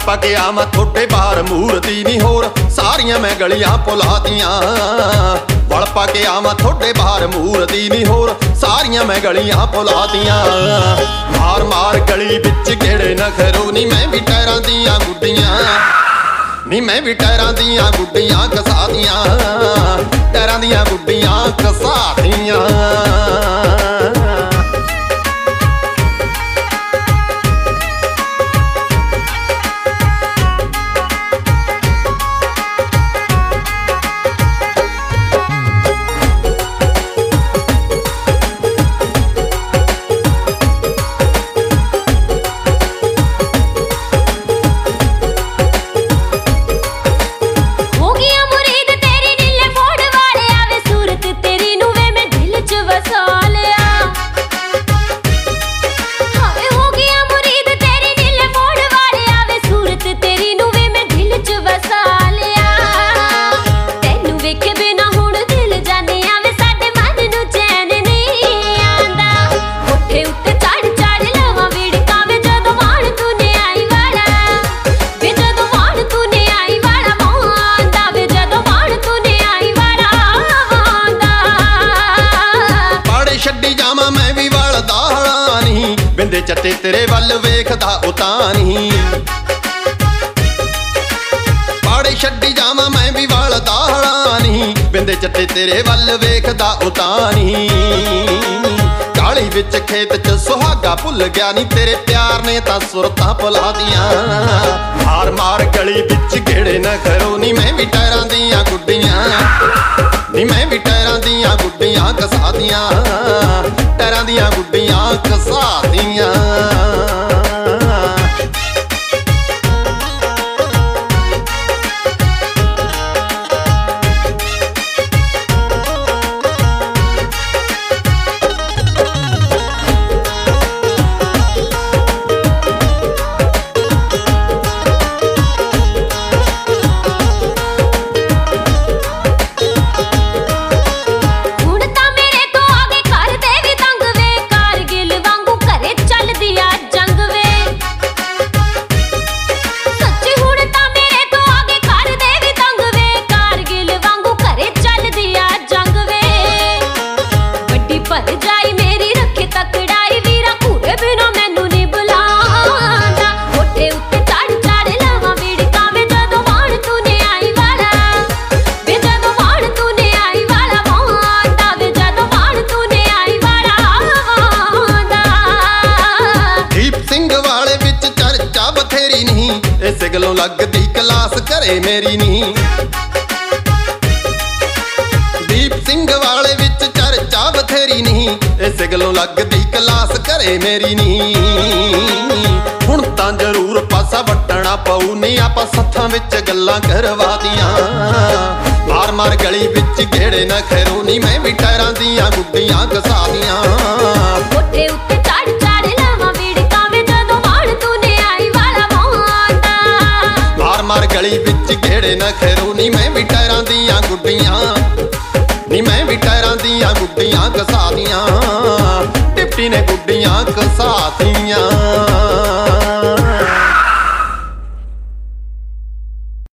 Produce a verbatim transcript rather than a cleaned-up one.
ਪਾ ਕੇ ਆਵਾਂ ਥੋੜੇ ਬਾਹਰ ਮੂਰਤੀ ਨਹੀਂ ਹੋਰ ਸਾਰੀਆਂ ਮੈਂ ਗਲੀਆਂ ਭੁਲਾਤੀਆਂ। ਵਲ ਪਾ ਕੇ ਆਵਾਂ ਥੋੜੇ ਬਾਹਰ ਮੂਰਤੀ ਨਹੀਂ ਹੋਰ ਸਾਰੀਆਂ ਮੈਂ ਗਲੀਆਂ ਭੁਲਾਤੀਆਂ। ਮਾਰ ਮਾਰ ਗਲੀ ਵਿੱਚ ਕਿਹੜੇ ਨਖਰੂ ਨੀ ਮੈਂ ਵੀ ਟਾਇਰਾਂ ਦੀਆਂ ਗੁੱਡੀਆਂ ਨੀ ਮੈਂ ਵੀ ਟਾਇਰਾਂ ਦੀਆਂ ਗੁੱਡੀਆਂ ਘਸਾਤੀਆਂ। ਟਾਇਰਾਂ ਦੀਆਂ ਗੁੱਡੀਆਂ ਘਸਾਤੀਆਂ। ਬਿੰਦੇ ਚੱਟੇ ਤੇਰੇ ਵੱਲ ਵੇਖਦਾ ਉਤਾਂ ਨਹੀਂ। ਪਾੜੇ ਛੱਡੀ ਜਾਵਾਂ ਮੈਂ ਵੀ ਵਾਲ ਦਾਹੜਾ ਨਹੀਂ। ਬਿੰਦੇ ਚੱਟੇ ਤੇਰੇ ਵੱਲ ਵੇਖਦਾ ਉਤਾਂ ਨਹੀਂ। ਕਾਲੀ ਵਿੱਚ ਖੇਤ ਚ ਸੁਹਾਗਾ ਭੁੱਲ ਗਿਆ ਨੀ ਤੇਰੇ ਪਿਆਰ ਨੇ ਤਾਂ ਸੁਰਤਾਂ ਭੁਲਾਤੀਆਂ। ਮਾਰ ਮਾਰ ਗਲੀ ਵਿੱਚ ਗੇੜੇ ਨਖਰੂ ਨੀ ਮੈਂ ਵੀ ਟਾਇਰਾਂ ਦੀਆਂ ਗੁੱਡੀਆਂ ਨੀ ਮੈਂ ਵੀ ਟਾਇਰਾਂ ਦੀਆਂ ਗੁੱਡੀਆਂ ਘਸਾਤੀਆਂ। ਟਾਇਰਾਂ ਦੀਆਂ ਗੁੱਡੀਆਂ ਘਸਾਤੀਆਂ। ਇਸੇ ਗੱਲੋਂ ਲੱਗਦੀ ਕਲਾਸ ਘਰੇ ਮੇਰੀ ਨਹੀਂ। ਦੀਪ ਸਿੰਘ ਵਾਲੇ ਵਿੱਚ ਚਰਚਾ ਬਥੇਰੀ ਨਹੀਂ। ਇਸੇ ਗੱਲੋਂ ਲੱਗਦੀ ਕਲਾਸ ਘਰੇ ਮੇਰੀ ਨਹੀਂ। ਹੁਣ ਤਾਂ ਜ਼ਰੂਰ ਪਾਸਾ ਵੱਟਣਾ ਪਊ ਨੀ ਆਪਾਂ ਸੱਥਾਂ ਵਿੱਚ ਗੱਲਾਂ ਕਰਵਾਤੀਆਂ। ਮਾਰ ਮਾਰ ਗਲੀ ਵਿੱਚ ਗੇੜੇ ਨਖਰੂ ਨੀ ਮੈਂ ਵੀ ਟਾਇਰਾਂ ਦੀਆਂ ਗੁੱਡੀਆਂ ਘਸਾਤੀਆਂ। ਉੱਤੇ ਉੱਤੇ ਚੜ ਚੜ ਲਵਾਂ ਵਿੜਕਾਂ ਵੇ ਜਦੋਂ ਵਾਲ ਤੂੰ ਨੇ ਆਈ ਵਾਲਾ ਮੋਹਦਾ। ਮਾਰ ਗਲੀ ਵਿੱਚ ਗੇੜੇ ਨਖਰੂ ਨੀ ਮੈਂ ਵੀ ਟਾਇਰਾਂ ਦੀਆਂ ਗੁੱਡੀਆਂ ਨੀ ਮੈਂ ਵੀ ਟਾਇਰਾਂ ਦੀਆਂ ਗੁੱਡੀਆਂ ਘਸਾਤੀਆਂ। ਟਿੱਪੀ ਨੇ ਗੁੱਡੀਆਂ ਘਸਾਤੀਆਂ।